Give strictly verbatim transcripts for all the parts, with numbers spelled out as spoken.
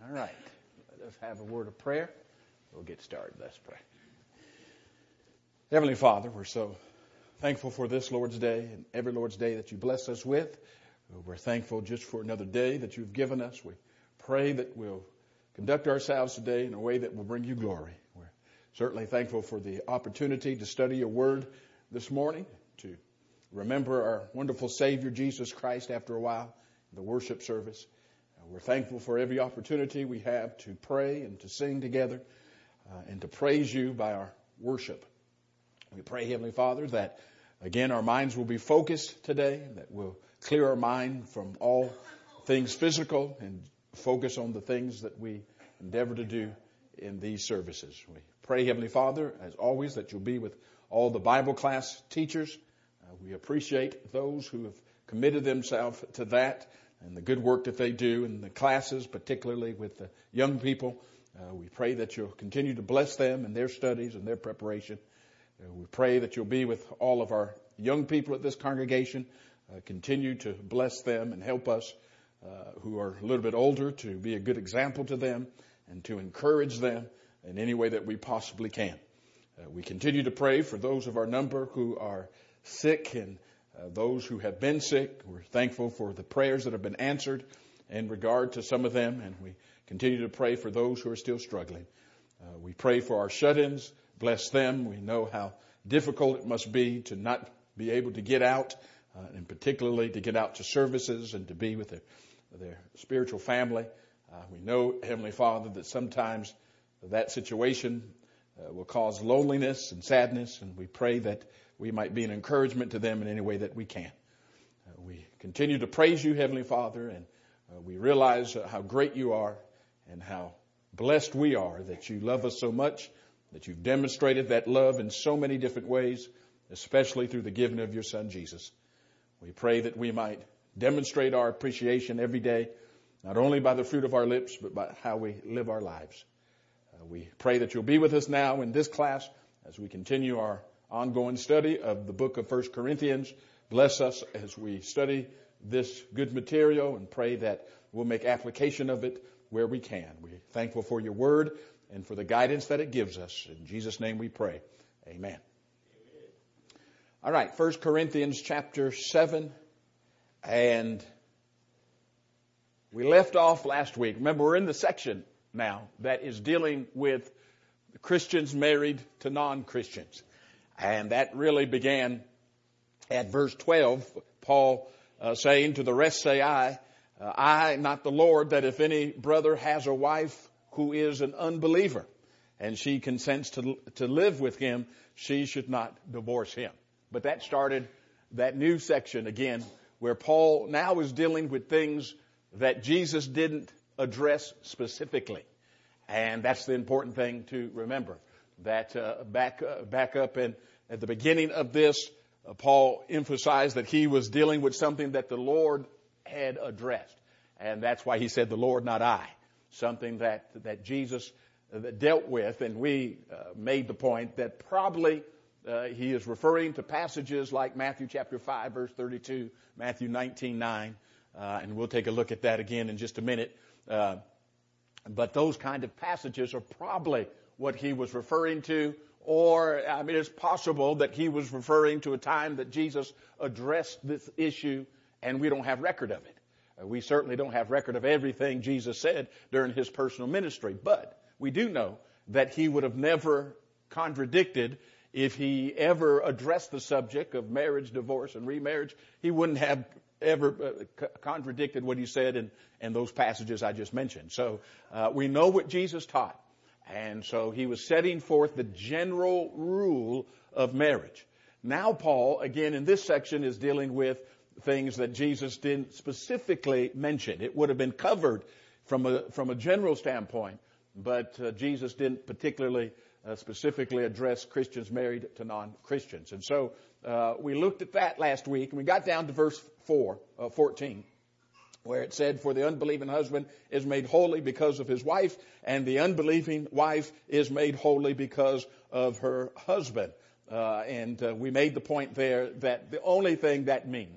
All right. Let us have a word of prayer. We'll get started. Let's pray. Heavenly Father, we're so thankful for this Lord's Day and every Lord's Day that you bless us with. We're thankful just for another day that you've given us. We pray that we'll conduct ourselves today in a way that will bring you glory. We're certainly thankful for the opportunity to study your word this morning, to remember our wonderful Savior, Jesus Christ, after a while, in the worship service. We're thankful for every opportunity we have to pray and to sing together uh, and to praise you by our worship. We pray, Heavenly Father, that again our minds will be focused today, that we'll clear our mind from all things physical and focus on the things that we endeavor to do in these services. We pray, Heavenly Father, as always, that you'll be with all the Bible class teachers. Uh, we appreciate those who have committed themselves to that and the good work that they do in the classes, particularly with the young people. Uh, we pray that you'll continue to bless them in their studies and their preparation. Uh, we pray that you'll be with all of our young people at this congregation. Uh, continue to bless them and help us uh, who are a little bit older to be a good example to them and to encourage them in any way that we possibly can. Uh, we continue to pray for those of our number who are sick and Uh, those who have been sick. We're thankful for the prayers that have been answered in regard to some of them, and we continue to pray for those who are still struggling. Uh, we pray for our shut-ins. Bless them. We know how difficult it must be to not be able to get out, uh, and particularly to get out to services and to be with their, their spiritual family. Uh, we know, Heavenly Father, that sometimes that situation uh, will cause loneliness and sadness, and we pray that we might be an encouragement to them in any way that we can. Uh, we continue to praise you, Heavenly Father, and uh, we realize uh, how great you are and how blessed we are that you love us so much, that you've demonstrated that love in so many different ways, especially through the giving of your Son, Jesus. We pray that we might demonstrate our appreciation every day, not only by the fruit of our lips, but by how we live our lives. Uh, we pray that you'll be with us now in this class as we continue our ongoing study of the book of First Corinthians. Bless us as we study this good material and pray that we'll make application of it where we can. We're thankful for your word and for the guidance that it gives us. In Jesus' name we pray. Amen. All right, First Corinthians chapter seven. And we left off last week. Remember, we're in the section now that is dealing with Christians married to non-Christians. And that really began at verse twelve, Paul uh, saying, to the rest say I, uh, I, not the Lord, that if any brother has a wife who is an unbeliever, and she consents to, to live with him, she should not divorce him. But that started that new section again, where Paul now is dealing with things that Jesus didn't address specifically. And that's the important thing to remember. That uh, back uh, back up in at the beginning of this, uh, Paul emphasized that he was dealing with something that the Lord had addressed, and that's why he said, "The Lord, not I." Something that that Jesus uh, dealt with, and we uh, made the point that probably uh, he is referring to passages like Matthew chapter five, verse thirty-two, Matthew nineteen nine, uh, and we'll take a look at that again in just a minute. Uh, but those kind of passages are probably what he was referring to, or, I mean, it's possible that he was referring to a time that Jesus addressed this issue and we don't have record of it. Uh, we certainly don't have record of everything Jesus said during his personal ministry, but we do know that he would have never contradicted if he ever addressed the subject of marriage, divorce, and remarriage. He wouldn't have ever uh, contradicted what he said in, in those passages I just mentioned. So uh, we know what Jesus taught. And so he was setting forth the general rule of marriage. Now Paul, again in this section, is dealing with things that Jesus didn't specifically mention. It would have been covered from a from a general standpoint, but uh, Jesus didn't particularly uh, specifically address Christians married to non-Christians. And so uh, we looked at that last week, and we got down to verse four, uh, fourteen. Where it said, for the unbelieving husband is made holy because of his wife, and the unbelieving wife is made holy because of her husband. Uh, and uh, we made the point there that the only thing that means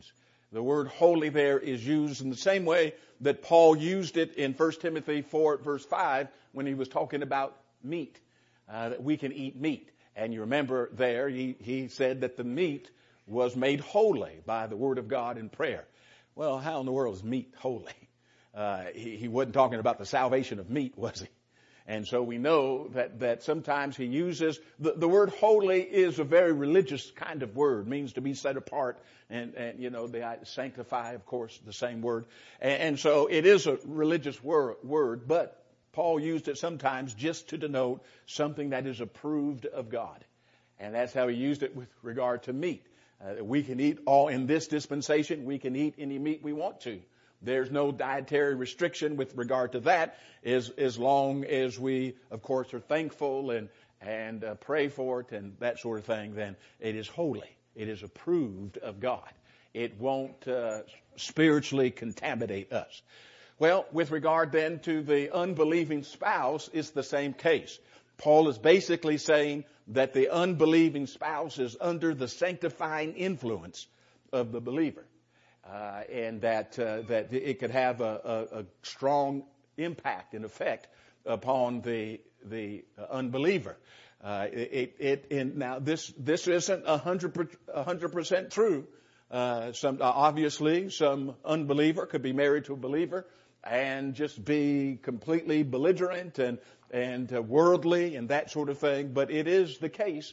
The word holy there is used in the same way that Paul used it in First Timothy four, verse five, when he was talking about meat, uh, that we can eat meat. And you remember there, he, he said that the meat was made holy by the word of God in prayer. Well, how in the world is meat holy? Uh, he, he wasn't talking about the salvation of meat, was he? And so we know that, that sometimes he uses, the, the word holy is a very religious kind of word, means to be set apart. And, and you know, the sanctify, of course, the same word. And, and so it is a religious word, word, but Paul used it sometimes just to denote something that is approved of God. And that's how he used it with regard to meat. Uh, we can eat all in this dispensation. We can eat any meat we want to. There's no dietary restriction with regard to that, as, as long as we, of course, are thankful and, and uh, pray for it and that sort of thing, then it is holy. It is approved of God. It won't uh, spiritually contaminate us. Well, with regard then to the unbelieving spouse, it's the same case. Paul is basically saying that the unbelieving spouse is under the sanctifying influence of the believer. Uh, and that uh, that it could have a, a, a strong impact and effect upon the the unbeliever. Uh, it, it, it now this this isn't a hundred a hundred percent true. Uh, some uh, obviously some unbeliever could be married to a believer and just be completely belligerent and and uh, worldly and that sort of thing. But it is the case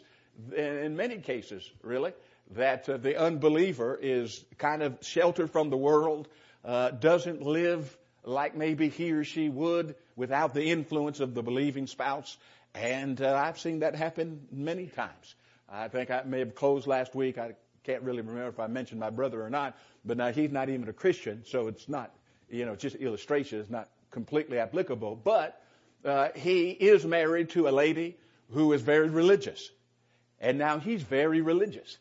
in many cases, really, that uh, the unbeliever is kind of sheltered from the world, uh, doesn't live like maybe he or she would without the influence of the believing spouse. And uh, I've seen that happen many times. I think I may have closed last week. I can't really remember if I mentioned my brother or not, but now he's not even a Christian, so it's not, you know, it's just illustration. It's not completely applicable. But uh, he is married to a lady who is very religious. And now he's very religious.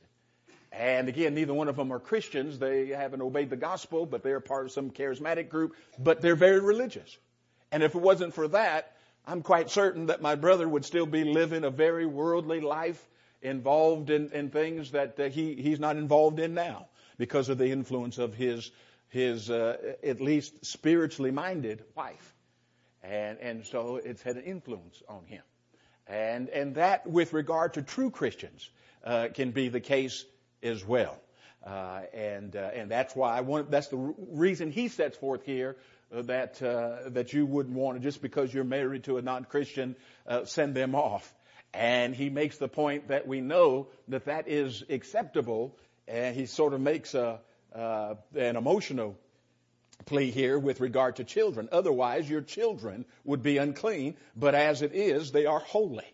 And again, neither one of them are Christians. They haven't obeyed the gospel, but they're part of some charismatic group. But they're very religious. And if it wasn't for that, I'm quite certain that my brother would still be living a very worldly life, involved in, in things that uh, he, he's not involved in now because of the influence of his, his uh, at least spiritually minded wife. And, and so it's had an influence on him. And, and that, with regard to true Christians, uh, can be the case as well. Uh, and, uh, and that's why I want, that's the r- reason he sets forth here, uh, that, uh, that you wouldn't want to, just because you're married to a non-Christian, uh, send them off. And he makes the point that we know that that is acceptable. And he sort of makes a, uh, an emotional plea here with regard to children. Otherwise, your children would be unclean, but as it is, they are holy.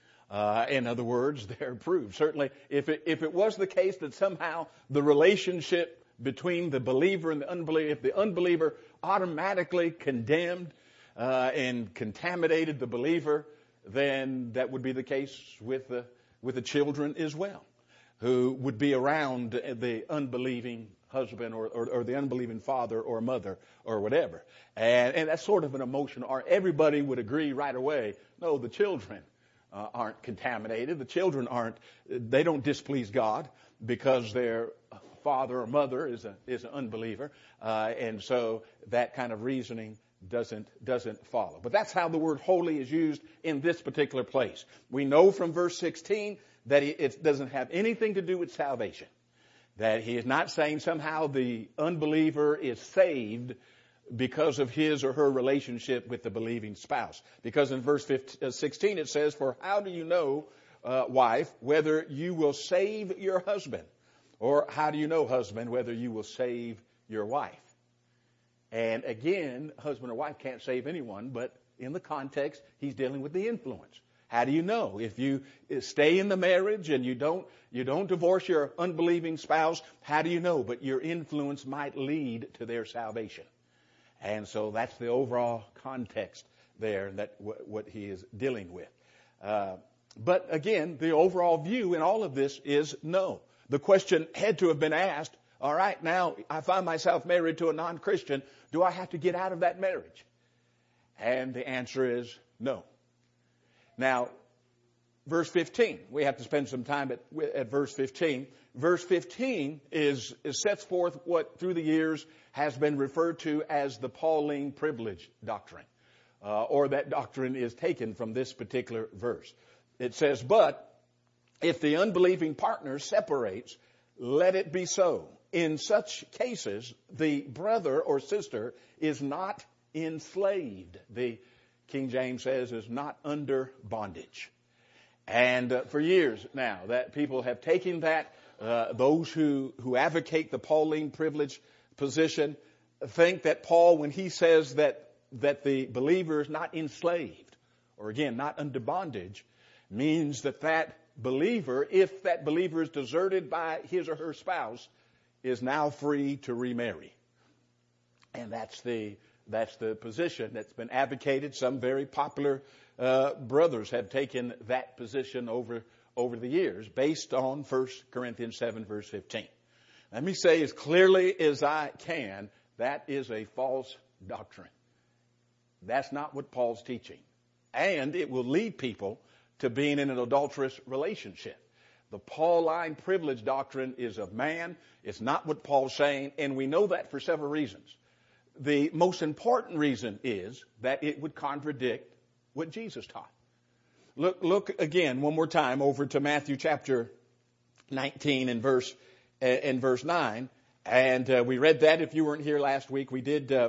Uh, in other words, they're approved. Certainly, if it, if it was the case that somehow the relationship between the believer and the unbeliever, if the unbeliever automatically condemned uh, and contaminated the believer, then that would be the case with the with the children as well, who would be around the unbelieving husband or, or, or the unbelieving father or mother or whatever. And, and that's sort of an emotional, or everybody would agree right away, no, the children uh, aren't contaminated. The children aren't, they don't displease God because their father or mother is a, is an unbeliever. Uh, and so that kind of reasoning doesn't, doesn't follow. But that's how the word holy is used in this particular place. We know from verse sixteen that it doesn't have anything to do with salvation. That he is not saying somehow the unbeliever is saved because of his or her relationship with the believing spouse. Because in verse sixteen it says, "For how do you know, uh, wife, whether you will save your husband? Or how do you know, husband, whether you will save your wife?" And again, husband or wife can't save anyone, but in the context, he's dealing with the influence. How do you know? If you stay in the marriage and you don't, you don't divorce your unbelieving spouse, how do you know? But your influence might lead to their salvation. And so that's the overall context there, that w- what he is dealing with. Uh, but again, the overall view in all of this is no. The question had to have been asked, all right, now I find myself married to a non-Christian. Do I have to get out of that marriage? And the answer is no. Now, verse fifteen. We have to spend some time at, at verse fifteen. Verse fifteen is, is sets forth what through the years has been referred to as the Pauline privilege doctrine, uh, or that doctrine is taken from this particular verse. It says, but if the unbelieving partner separates, let it be so. In such cases, the brother or sister is not enslaved. The King James says is not under bondage. And uh, for years now that people have taken that, uh, those who, who advocate the Pauline privilege position think that Paul, when he says that, that the believer is not enslaved, or again, not under bondage, means that that believer, if that believer is deserted by his or her spouse, is now free to remarry. And that's the that's the position that's been advocated. Some very popular uh, brothers have taken that position over over the years based on First Corinthians seven, verse fifteen. Let me say as clearly as I can, that is a false doctrine. That's not what Paul's teaching. And it will lead people to being in an adulterous relationship. The Pauline privilege doctrine is of man. It's not what Paul's saying, and we know that for several reasons. The most important reason is that it would contradict what Jesus taught. Look, look again one more time over to Matthew chapter nineteen and verse and verse nine, and uh, we read that. If you weren't here last week, we did uh,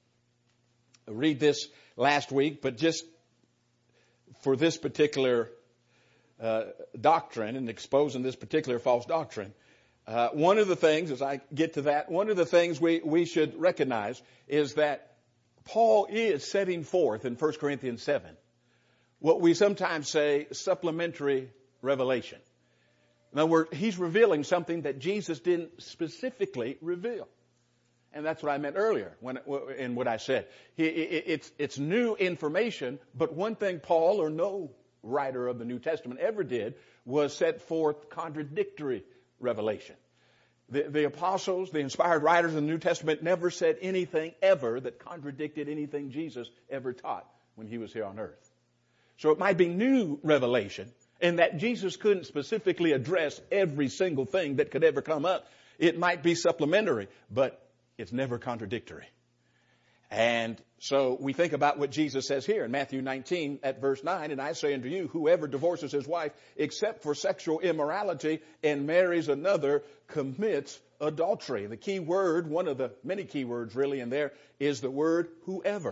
read this last week, but just for this particular uh, doctrine and exposing this particular false doctrine, uh, one of the things, as I get to that, one of the things we, we should recognize is that Paul is setting forth in First Corinthians seven what we sometimes say supplementary revelation. In other words, he's revealing something that Jesus didn't specifically reveal. And that's what I meant earlier when, in what I said. He, it's, it's new information, but one thing Paul or no writer of the New Testament ever did was set forth contradictory revelation. The, the apostles, the inspired writers of the New Testament never said anything ever that contradicted anything Jesus ever taught when he was here on earth. So it might be new revelation, and that Jesus couldn't specifically address every single thing that could ever come up. It might be supplementary, but it's never contradictory. And so we think about what Jesus says here in Matthew nineteen at verse nine, and I say unto you, whoever divorces his wife except for sexual immorality and marries another commits adultery. The key word, one of the many key words really in there, is the word whoever.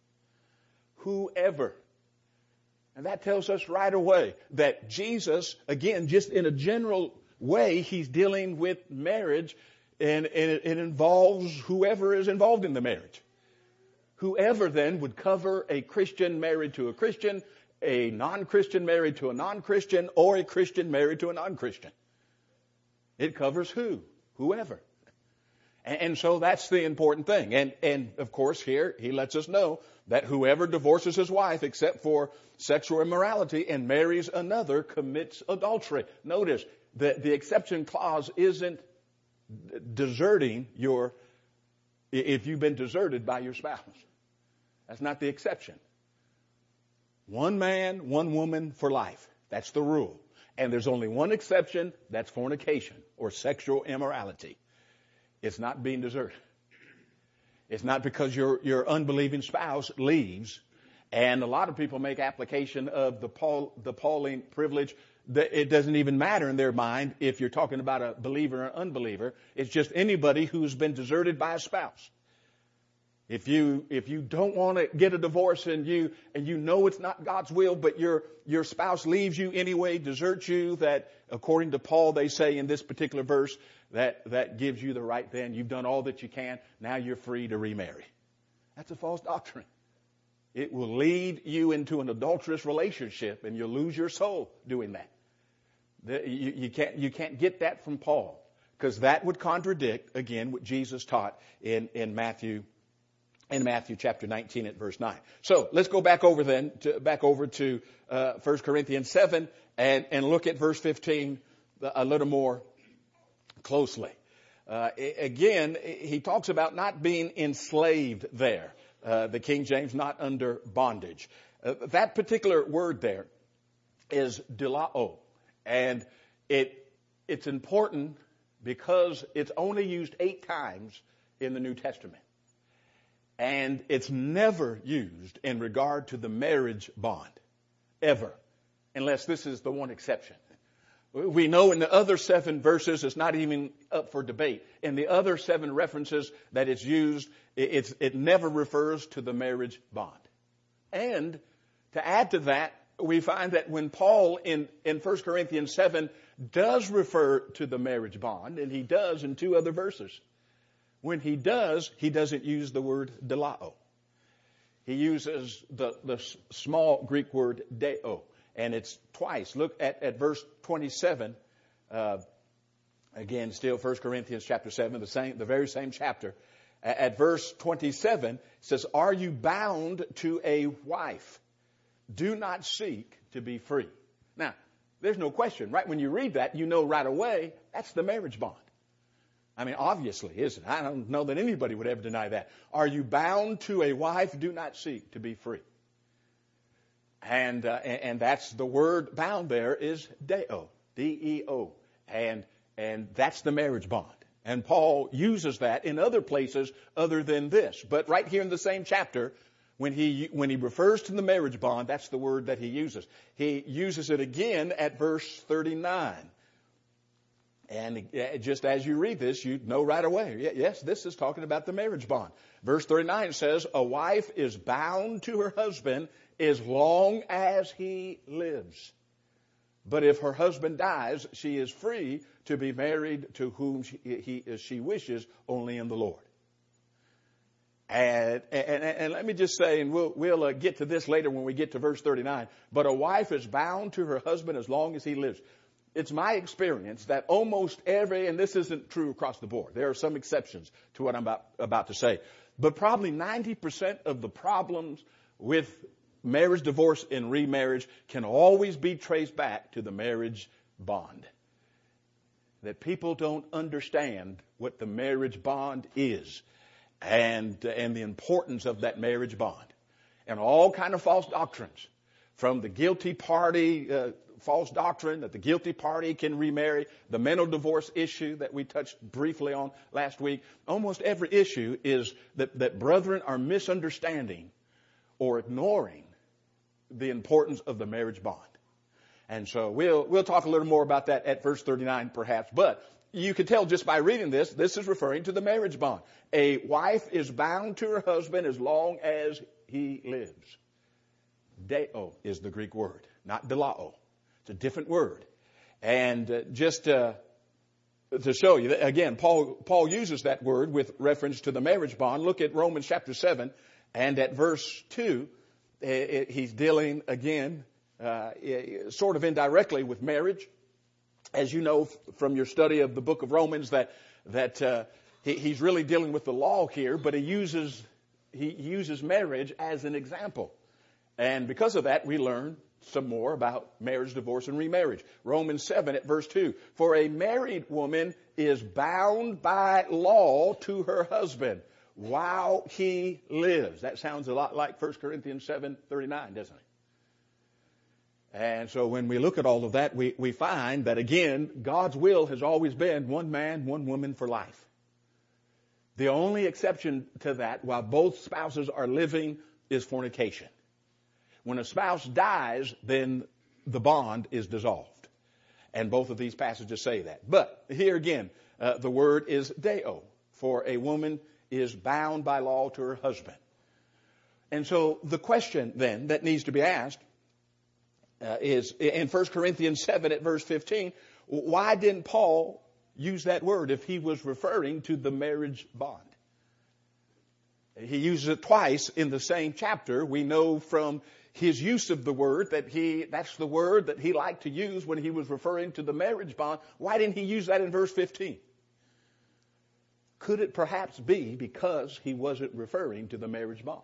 Whoever. And that tells us right away that Jesus, again, just in a general way, he's dealing with marriage, and, and it, it involves whoever is involved in the marriage. Whoever then would cover a Christian married to a Christian, a non-Christian married to a non-Christian, or a Christian married to a non-Christian. It covers who? Whoever. And, and so that's the important thing. And, and of course here, he lets us know that whoever divorces his wife except for sexual immorality and marries another commits adultery. Notice that the exception clause isn't deserting your, if you've been deserted by your spouse. That's not the exception. One man, one woman for life. That's the rule. And there's only one exception, that's fornication or sexual immorality. It's not being deserted. It's not because your, your unbelieving spouse leaves. And a lot of people make application of the Paul, the Pauline privilege. It doesn't even matter in their mind if you're talking about a believer or unbeliever. It's just anybody who's been deserted by a spouse. If you, if you don't want to get a divorce and you, and you know it's not God's will, but your, your spouse leaves you anyway, deserts you, that according to Paul, they say in this particular verse, that, that gives you the right then. You've done all that you can. Now you're free to remarry. That's a false doctrine. It will lead you into an adulterous relationship and you'll lose your soul doing that. The, you, you can't, you can't get that from Paul, because that would contradict, again, what Jesus taught in, in Matthew in Matthew chapter nineteen at verse nine. So let's go back over then, to, back over to uh, First Corinthians seven and, and look at verse fifteen a little more closely. Uh, again, he talks about not being enslaved there. Uh, the King James, not under bondage. Uh, that particular word there is dilao. And it it's important because it's only used eight times in the New Testament. And it's never used in regard to the marriage bond, ever, unless this is the one exception. We know in the other seven verses, it's not even up for debate. In the other seven references that it's used, it's, it never refers to the marriage bond. And to add to that, we find that when Paul in, in First Corinthians seven does refer to the marriage bond, and he does in two other verses, when he does, he doesn't use the word dilao. He uses the, the small Greek word deo, and it's twice. Look at, at verse twenty-seven. Uh, again, still First Corinthians chapter seven, the same, the very same chapter. At, at verse twenty-seven, it says, "Are you bound to a wife? Do not seek to be free." Now, there's no question, right? When you read that, you know right away that's the marriage bond. I mean, obviously, isn't it? I don't know that anybody would ever deny that. Are you bound to a wife? Do not seek to be free. And, uh, and that's the word bound there is deo, D E O. And, and that's the marriage bond. And Paul uses that in other places other than this. But right here in the same chapter, when he, when he refers to the marriage bond, that's the word that he uses. He uses it again at verse thirty-nine. And just as you read this, you know right away, yes, this is talking about the marriage bond. Verse thirty-nine says, "A wife is bound to her husband as long as he lives. But if her husband dies, she is free to be married to whom she, he, she wishes, only in the Lord." And, and, and let me just say, and we'll, we'll uh, get to this later when we get to verse thirty-nine, but a wife is bound to her husband as long as he lives. It's my experience that almost every, and this isn't true across the board, there are some exceptions to what I'm about, about to say, but probably ninety percent of the problems with marriage, divorce, and remarriage can always be traced back to the marriage bond. That people don't understand what the marriage bond is and, and the importance of that marriage bond. And all kind of false doctrines, from the guilty party, uh, false doctrine that the guilty party can remarry, the mental divorce issue that we touched briefly on last week. Almost every issue is that, that brethren are misunderstanding or ignoring the importance of the marriage bond. And so we'll, we'll talk a little more about that at verse thirty-nine perhaps, but you can tell just by reading this, this is referring to the marriage bond. A wife is bound to her husband as long as he lives. Deo is the Greek word, not dilao. It's a different word. And uh, just uh, to show you, that, again, Paul, Paul uses that word with reference to the marriage bond. Look at Romans chapter seven, and at verse two, it, it, he's dealing again, uh, sort of indirectly with marriage. As you know from your study of the book of Romans, that that uh, he, he's really dealing with the law here, but he uses he uses marriage as an example. And because of that, we learn some more about marriage, divorce, and remarriage. Romans seven at verse two. "For a married woman is bound by law to her husband while he lives." That sounds a lot like First Corinthians seven thirty-nine, doesn't it? And so when we look at all of that, we, we find that, again, God's will has always been one man, one woman for life. The only exception to that, while both spouses are living, is fornication. When a spouse dies, then the bond is dissolved. And both of these passages say that. But here again, uh, the word is deo, for a woman is bound by law to her husband. And so the question then that needs to be asked uh, is in First Corinthians seven at verse fifteen, why didn't Paul use that word if he was referring to the marriage bond? He uses it twice in the same chapter. We know from his use of the word that he, that's the word that he liked to use when he was referring to the marriage bond. Why didn't he use that in verse fifteen? Could it perhaps be because he wasn't referring to the marriage bond?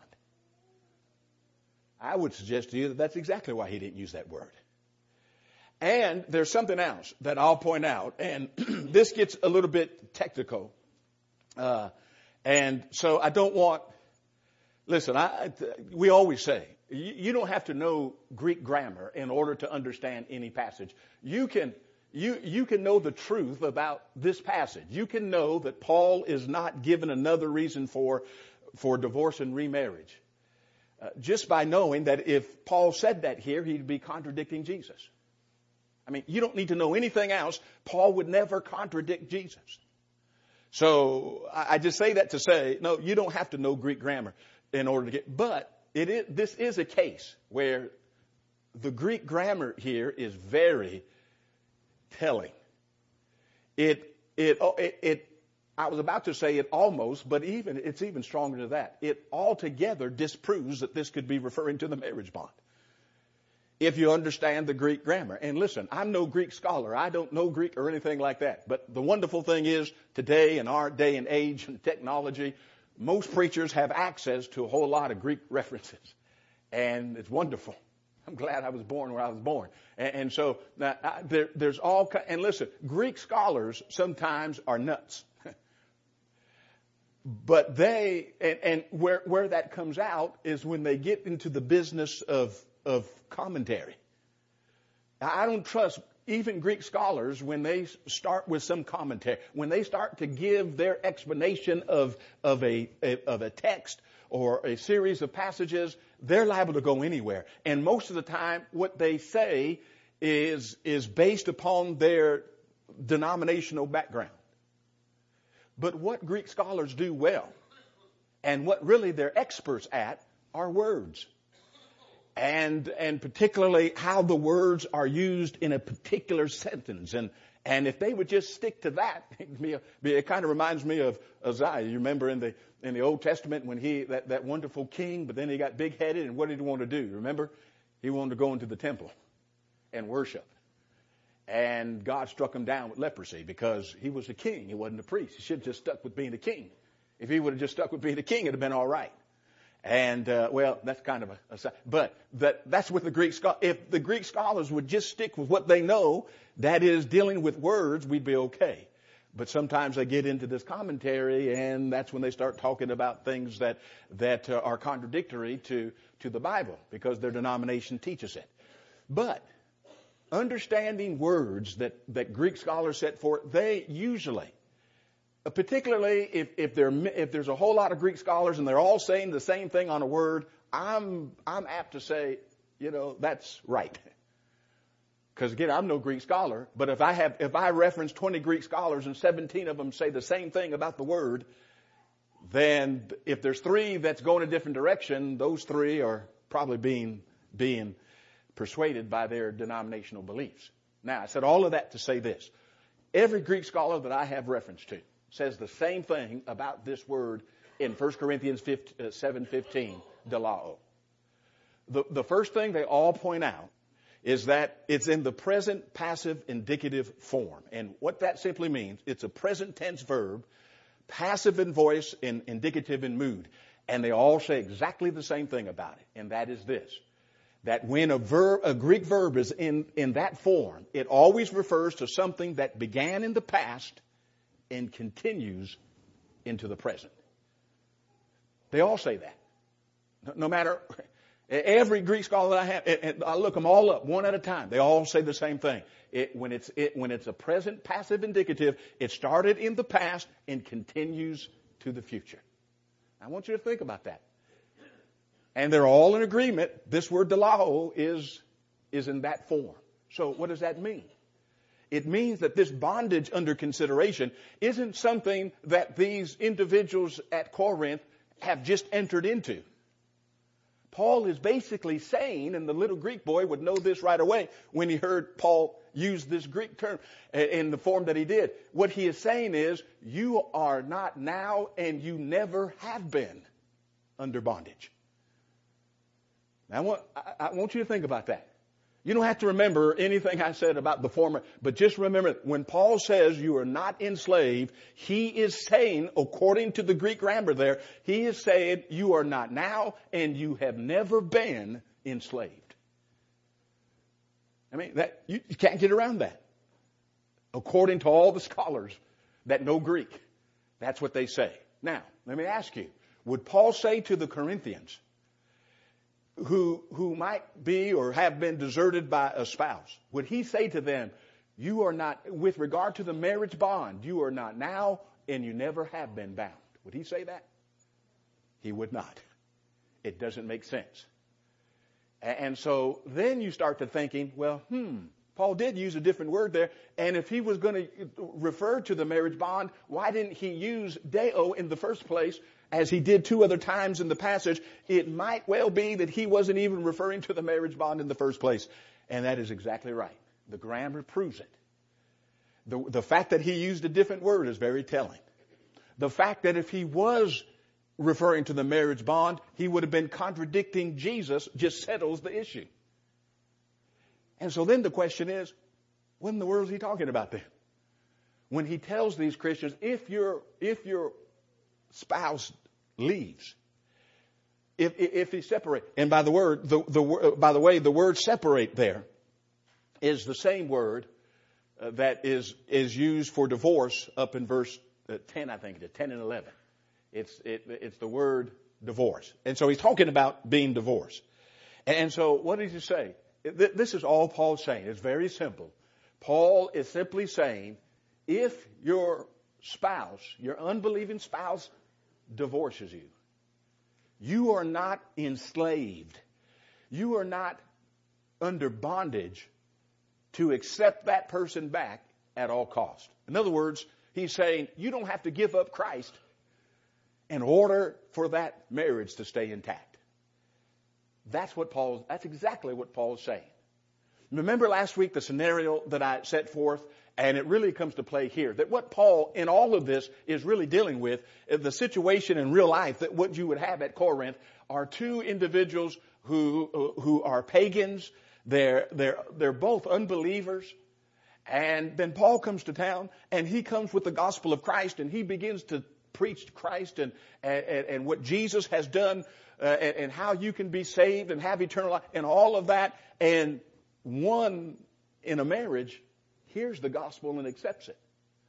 I would suggest to you that that's exactly why he didn't use that word. And there's something else that I'll point out, and this gets a little bit technical. Uh, and so I don't want Listen, I, we always say, you, you don't have to know Greek grammar in order to understand any passage. You can, you, you can know the truth about this passage. You can know that Paul is not given another reason for, for divorce and remarriage. Uh, just by knowing that if Paul said that here, he'd be contradicting Jesus. I mean, you don't need to know anything else. Paul would never contradict Jesus. So I, I just say that to say, no, you don't have to know Greek grammar in order to get, but it is, this is a case where the Greek grammar here is very telling. It, it, it, it, I was about to say it almost, but even, it's even stronger than that. It altogether disproves that this could be referring to the marriage bond. If you understand the Greek grammar. And listen, I'm no Greek scholar. I don't know Greek or anything like that. But the wonderful thing is, today in our day and age and technology, most preachers have access to a whole lot of Greek references. And it's wonderful. I'm glad I was born where I was born. And, and so now, I, there, there's all, and listen, Greek scholars sometimes are nuts. But they, and, and where, where that comes out is when they get into the business of, of commentary. I don't trust even Greek scholars when they start with some commentary, when they start to give their explanation of, of a, a, of a text or a series of passages, they're liable to go anywhere. And most of the time, what they say is, is based upon their denominational background. But what Greek scholars do well, and what really they're experts at, are words. And, and particularly how the words are used in a particular sentence. And, and if they would just stick to that, it kind of reminds me of Uzziah. You remember in the, in the Old Testament when he, that, that wonderful king, but then he got big headed, and what did he want to do? Remember? He wanted to go into the temple and worship. And God struck him down with leprosy because he was a king. He wasn't a priest. He should have just stuck with being a king. If he would have just stuck with being a king, it'd have been all right. And, uh, well, that's kind of a, a but that, that's what the Greek, if the Greek scholars would just stick with what they know, that is dealing with words, we'd be okay. But sometimes they get into this commentary, and that's when they start talking about things that, that uh, are contradictory to, to the Bible, because their denomination teaches it. But understanding words that, that Greek scholars set forth, they usually, particularly if, if, there, if there's a whole lot of Greek scholars and they're all saying the same thing on a word, I'm, I'm apt to say, you know, that's right. Because again, I'm no Greek scholar, but if I have, if I reference twenty Greek scholars and seventeen of them say the same thing about the word, then if there's three that's going a different direction, those three are probably being, being persuaded by their denominational beliefs. Now, I said all of that to say this. Every Greek scholar that I have reference to says the same thing about this word in First Corinthians seven fifteen, delao. The, the first thing they all point out is that it's in the present passive indicative form. And what that simply means, it's a present tense verb, passive in voice and indicative in mood. And they all say exactly the same thing about it. And that is this, that when a verb, a Greek verb is in, in that form, it always refers to something that began in the past and continues into the present. They all say that. No, no matter, every Greek scholar that I have, and I look them all up one at a time, they all say the same thing. It, when it's, it, when it's a present passive indicative, it started in the past and continues to the future. I want you to think about that. And they're all in agreement. This word delao is, is in that form. So what does that mean? It means that this bondage under consideration isn't something that these individuals at Corinth have just entered into. Paul is basically saying, and the little Greek boy would know this right away when he heard Paul use this Greek term in the form that he did. What he is saying is, you are not now and you never have been under bondage. Now, I want, I want you to think about that. You don't have to remember anything I said about the former, but just remember, when Paul says you are not enslaved, he is saying, according to the Greek grammar there, he is saying you are not now and you have never been enslaved. I mean, that you, you can't get around that. According to all the scholars that know Greek, that's what they say. Now, let me ask you, Would Paul say to the Corinthians who, who might be or have been deserted by a spouse, would he say to them, you are not, with regard to the marriage bond, you are not now and you never have been bound? Would he say that? He would not. It doesn't make sense. And so then you start to thinking, well, hmm, Paul did use a different word there. And if he was going to refer to the marriage bond, why didn't he use deo in the first place, as he did two other times in the passage? It might well be that he wasn't even referring to the marriage bond in the first place. And that is exactly right. The grammar proves it. The, the fact that he used a different word is very telling. The fact that if he was referring to the marriage bond, he would have been contradicting Jesus, just settles the issue. And so then the question is, what in the world is he talking about then? When he tells these Christians, if your, if your spouse leaves, if, if he separate, and by the word, the, the, by the way, the word separate there is the same word uh, that is, is used for divorce up in verse uh, ten, I think it is, ten and eleven. It's, it, it's the word divorce. And so he's talking about being divorced. And so what does he say? This is all Paul's saying. It's very simple. Paul is simply saying, if your spouse, your unbelieving spouse, divorces you, you are not enslaved. You are not under bondage to accept that person back at all cost. In other words, he's saying you don't have to give up Christ in order for that marriage to stay intact. That's what Paul, that's exactly what Paul is saying. Remember last week the scenario that I set forth, and it really comes to play here, that what Paul in all of this is really dealing with, the situation in real life, that what you would have at Corinth are two individuals who, who are pagans. They're, they're, they're both unbelievers. And then Paul comes to town, and he comes with the gospel of Christ, and he begins to preach Christ and, and, and what Jesus has done, uh, and, and how you can be saved and have eternal life and all of that. And one in a marriage hears the gospel and accepts it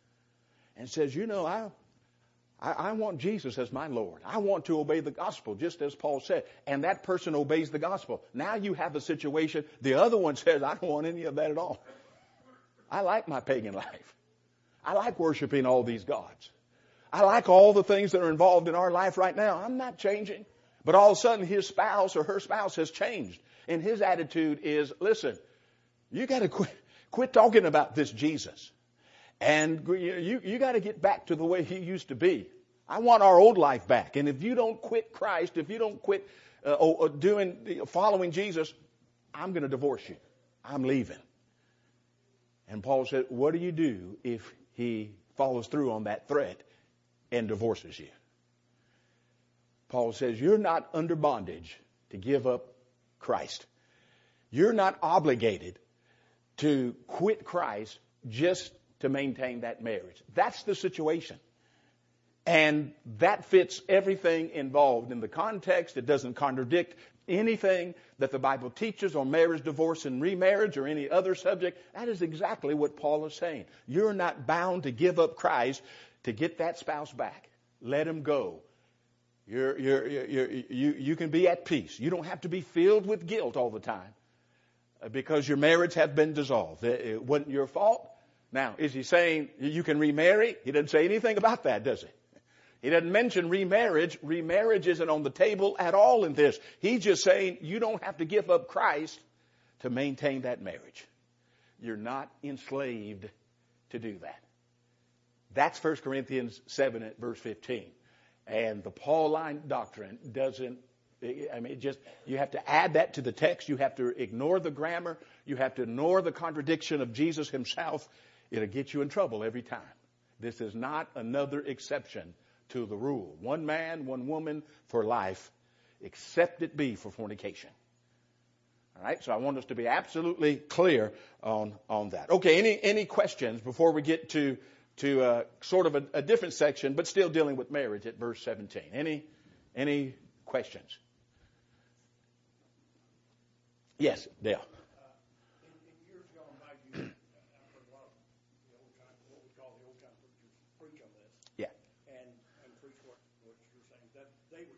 and says, you know, I, I, I want Jesus as my Lord. I want to obey the gospel, just as Paul said. And that person obeys the gospel. Now you have a situation. The other one says, I don't want any of that at all. I like my pagan life. I like worshiping all these gods. I like all the things that are involved in our life right now. I'm not changing. But all of a sudden his spouse or her spouse has changed. And his attitude is, listen, you got to quit, quit talking about this Jesus. And you, you got to get back to the way he used to be. I want our old life back. And if you don't quit Christ, if you don't quit uh, doing, following Jesus, I'm going to divorce you. I'm leaving. And Paul said, what do you do if he follows through on that threat and divorces you? Paul says, you're not under bondage to give up Christ. You're not obligated to quit Christ just to maintain that marriage. That's the situation. And that fits everything involved in the context. It doesn't contradict anything that the Bible teaches on marriage, divorce, and remarriage or any other subject. That is exactly what Paul is saying. You're not bound to give up Christ to get that spouse back. Let him go. You're, you're, you're, you, you can be at peace. You don't have to be filled with guilt all the time because your marriage has been dissolved. It wasn't your fault. Now, is he saying you can remarry? He doesn't say anything about that, does he? He doesn't mention remarriage. Remarriage isn't on the table at all in this. He's just saying you don't have to give up Christ to maintain that marriage. You're not enslaved to do that. That's First Corinthians seven at verse fifteen. And the Pauline doctrine doesn't, I mean, it just, you have to add that to the text. You have to ignore the grammar. You have to ignore the contradiction of Jesus himself. It'll get you in trouble every time. This is not another exception to the rule. One man, one woman for life, except it be for fornication. All right, so I want us to be absolutely clear on, on that. Okay, any, any questions before we get to to uh, sort of a, a different section, but still dealing with marriage at verse seventeen. Any any questions? Yes, Dale. Uh, in, in years gone by, you, I've heard a lot of the old time, what we call the old time preachers preach on this. Yeah. And, and preach what, what you're saying. That they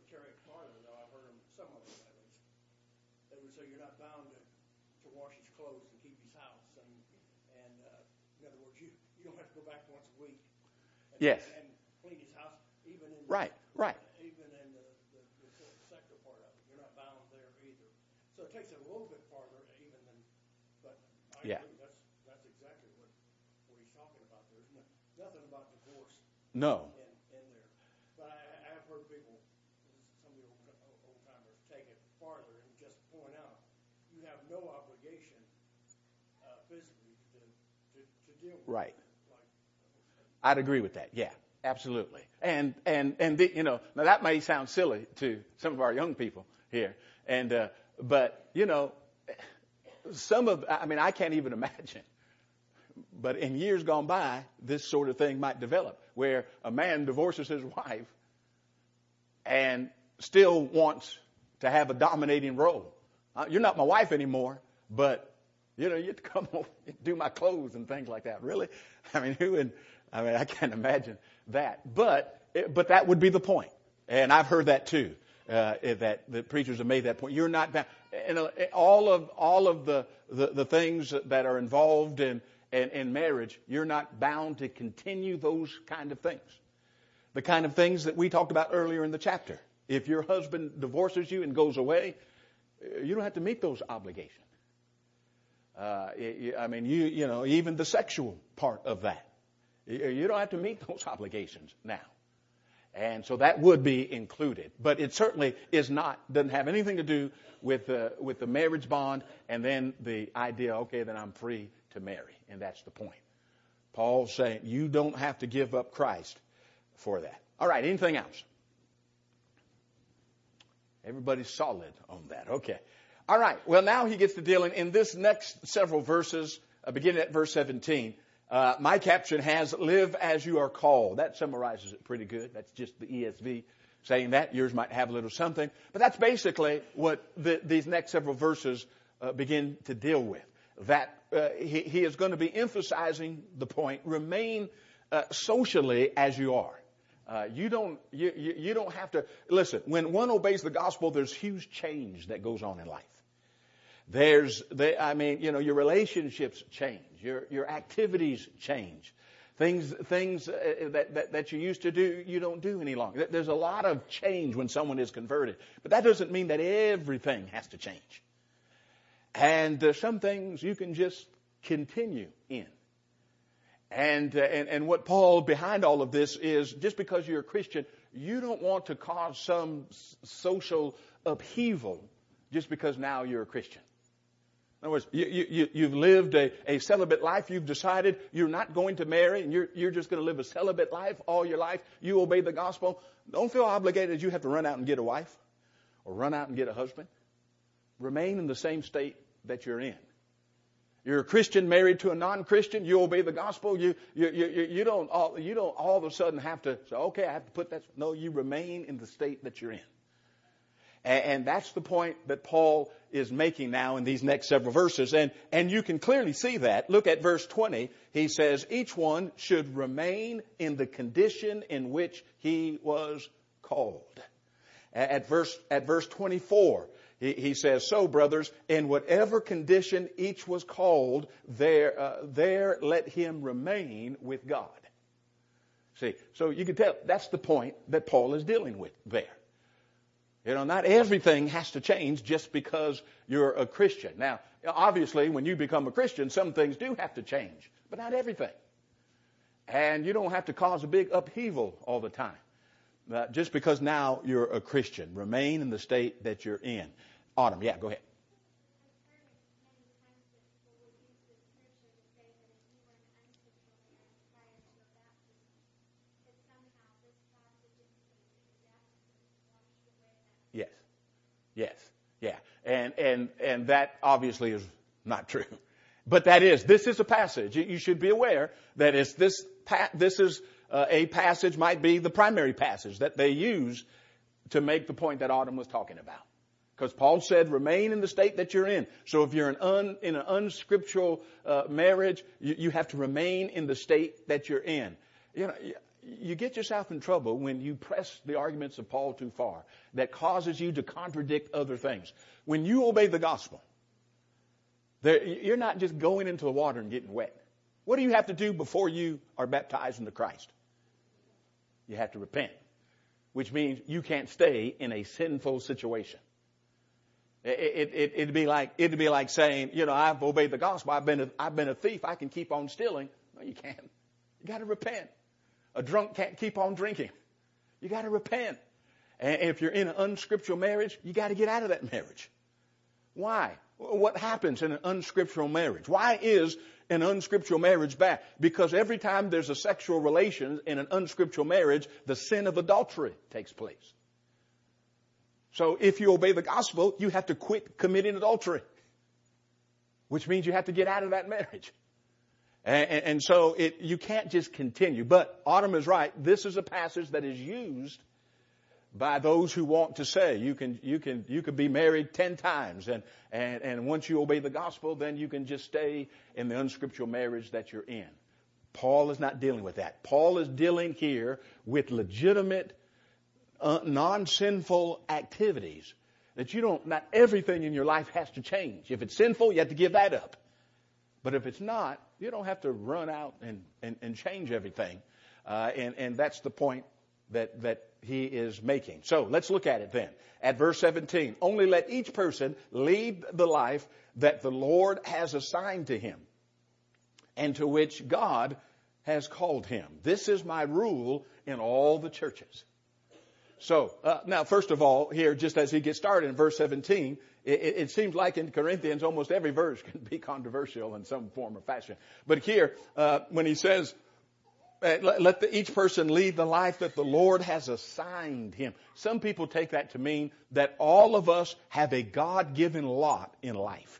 so you're not bound to, to wash his clothes and keep his house. And, and uh, in other words, you, you don't have to go back once a week. And, Yes. And clean his house, even in Right, right. even in the, the, the sector part of it. You're not bound there either. So it takes it a little bit farther, even than. But I Yeah. agree. That's that's exactly what what he's talking about. There's no, nothing about divorce. No. In, in there. But I, I have heard people, some of the old, old timers, take it farther and just point out you have no obligation uh, physically to, to, to deal with Right. it. Like, I'd agree with that. Yeah, absolutely. And and and the, you know, now that may sound silly to some of our young people here, and uh, but you know, some of I mean I can't even imagine. But in years gone by, this sort of thing might develop, where a man divorces his wife and still wants to have a dominating role. Uh, you're not my wife anymore, but you know, you have to come home and do my clothes and things like that. Really? I mean, who would, I mean, I can't imagine that. But, but that would be the point. And I've heard that too, uh, that the preachers have made that point. You're not bound. And all of, all of the, the, the things that are involved in, in, in marriage, you're not bound to continue those kind of things. The kind of things that we talked about earlier in the chapter. If your husband divorces you and goes away, you don't have to meet those obligations. Uh, I mean, you you know, even the sexual part of that, you don't have to meet those obligations now, and so that would be included. But it certainly is not doesn't have anything to do with the with the marriage bond, and then the idea, okay, then I'm free to marry, and that's the point. Paul's saying you don't have to give up Christ for that. All right, anything else? Everybody's solid on that. Okay. All right. Well, now he gets to dealing in this next several verses, uh, beginning at verse seventeen. Uh, my caption has, live as you are called. That summarizes it pretty good. That's just the E S V saying that. Yours might have a little something. But that's basically what the, these next several verses uh, begin to deal with. That uh, he, he is going to be emphasizing the point, remain uh, socially as you are. Uh, you don't, you, you, you don't have to, listen, when one obeys the gospel, there's huge change that goes on in life. There's, they, I mean, you know, your relationships change, your, your activities change. Things, things uh, that, that, that you used to do, you don't do any longer. There's a lot of change when someone is converted. But that doesn't mean that everything has to change. And uh, some things you can just continue in. And, uh, and and what Paul behind all of this is, just because you're a Christian, you don't want to cause some s- social upheaval just because now you're a Christian. In other words, you, you, you've lived a, a celibate life. You've decided you're not going to marry, and you're, you're just going to live a celibate life all your life. You obey the gospel. Don't feel obligated you have to run out and get a wife or run out and get a husband. Remain in the same state that you're in. You're a Christian married to a non-Christian. You obey the gospel. You you you you don't all you don't all of a sudden have to say, okay, I have to put that. No, you remain in the state that you're in. And, and that's the point that Paul is making now in these next several verses. And and you can clearly see that. Look at verse twenty. He says each one should remain in the condition in which he was called. At verse at verse twenty-four. He, he says, so brothers, in whatever condition each was called, there, uh, there let him remain with God. See, so you can tell that's the point that Paul is dealing with there. You know, not everything has to change just because you're a Christian. Now, obviously, when you become a Christian, some things do have to change, but not everything. And you don't have to cause a big upheaval all the time. Uh, just because now you're a Christian. Remain in the state that you're in. Autumn, yeah, go ahead. Yes. Yes. Yeah. And, and, and that obviously is not true. But that is, this is a passage. You should be aware that it's this, this is uh, a passage, might be the primary passage that they use to make the point that Autumn was talking about. Because Paul said, remain in the state that you're in. So if you're an un, in an unscriptural uh, marriage, you, you have to remain in the state that you're in. You know, you get yourself in trouble when you press the arguments of Paul too far. That causes you to contradict other things. When you obey the gospel, there, you're not just going into the water and getting wet. What do you have to do before you are baptized into Christ? You have to repent, which means you can't stay in a sinful situation. It, it, it'd be like, it'd be like saying, you know, I've obeyed the gospel. I've been, a, I've been a thief. I can keep on stealing. No, you can't. You got to repent. A drunk can't keep on drinking. You got to repent. And if you're in an unscriptural marriage, you got to get out of that marriage. Why? What happens in an unscriptural marriage? Why is an unscriptural marriage bad? Because every time there's a sexual relation in an unscriptural marriage, the sin of adultery takes place. So if you obey the gospel, you have to quit committing adultery, which means you have to get out of that marriage. And, and, and so it, you can't just continue. But Autumn is right. This is a passage that is used by those who want to say you can you can you could be married ten times, and and and once you obey the gospel, then you can just stay in the unscriptural marriage that you're in. Paul is not dealing with that. Paul is dealing here with legitimate, uh, non-sinful activities that you don't. Not everything in your life has to change. If it's sinful, you have to give that up. But if it's not, you don't have to run out and and, and change everything. Uh, and and that's the point that that he is making. So let's look at it then. At verse seventeen, only let each person lead the life that the Lord has assigned to him and to which God has called him. This is my rule in all the churches. So uh, now, first of all, here, just as he gets started in verse seventeen, it, it seems like in Corinthians almost every verse can be controversial in some form or fashion. But here, uh, when he says, let the, each person lead the life that the Lord has assigned him. Some people take that to mean that all of us have a God-given lot in life.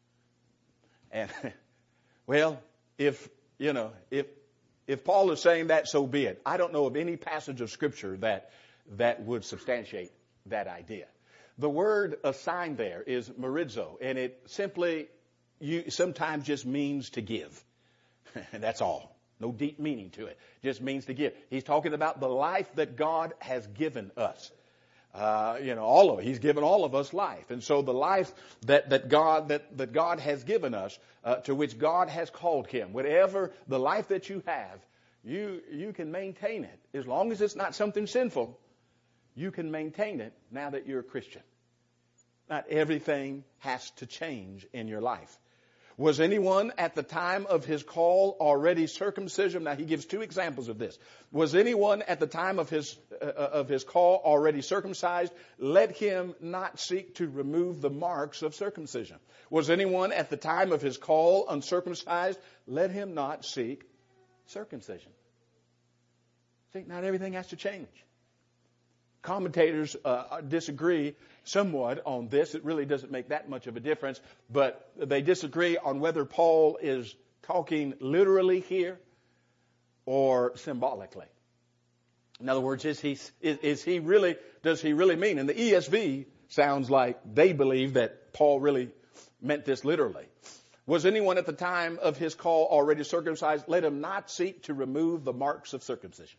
And, well, if, you know, if, if Paul is saying that, so be it. I don't know of any passage of Scripture that, that would substantiate that idea. The word assigned there is marizo, and it simply, you, sometimes just means to give. And that's all. No deep meaning to it. Just means to give. He's talking about the life that God has given us. Uh, you know, all of it. He's given all of us life. And so the life that, that God, that, that God has given us, uh, to which God has called him, whatever the life that you have, you, you can maintain it. As long as it's not something sinful, you can maintain it now that you're a Christian. Not everything has to change in your life. Was anyone at the time of his call already circumcision? Now he gives two examples of this. Was anyone at the time of his uh, of his call already circumcised? Let him not seek to remove the marks of circumcision. Was anyone at the time of his call uncircumcised? Let him not seek circumcision. See, not everything has to change. Commentators uh, disagree somewhat on this. It really doesn't make that much of a difference, but they disagree on whether Paul is talking literally here or symbolically. In other words, is he is, is he really does he really mean? And the E S V sounds like they believe that Paul really meant this literally. Was anyone at the time of his call already circumcised? Let him not seek to remove the marks of circumcision.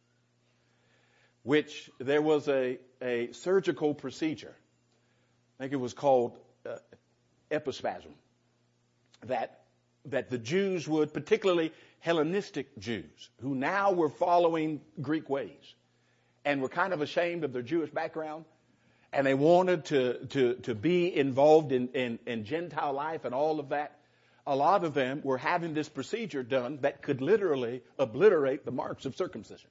Which there was a, a surgical procedure. I think it was called uh, epispasm. That, that the Jews would, particularly Hellenistic Jews, who now were following Greek ways and were kind of ashamed of their Jewish background, and they wanted to, to, to be involved in, in, in Gentile life and all of that. A lot of them were having this procedure done that could literally obliterate the marks of circumcision.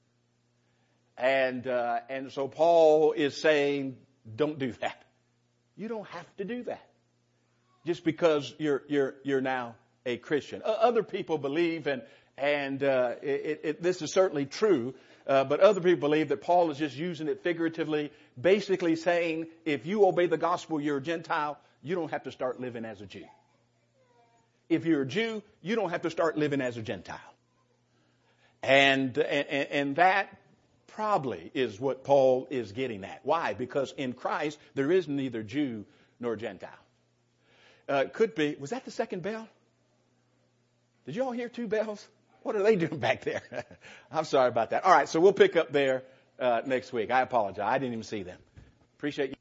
And uh, and so Paul is saying, don't do that. You don't have to do that, just because you're you're you're now a Christian. Uh, other people believe, and and uh, it, it, this is certainly true, uh, but other people believe that Paul is just using it figuratively, basically saying, if you obey the gospel, you're a Gentile. You don't have to start living as a Jew. If you're a Jew, you don't have to start living as a Gentile. And and, and that probably is what Paul is getting at. Why? Because in Christ, there is neither Jew nor Gentile. Uh, could be, was that the second bell? Did you all hear two bells? What are they doing back there? I'm sorry about that. All right, so we'll pick up there uh, next week. I apologize. I didn't even see them. Appreciate you.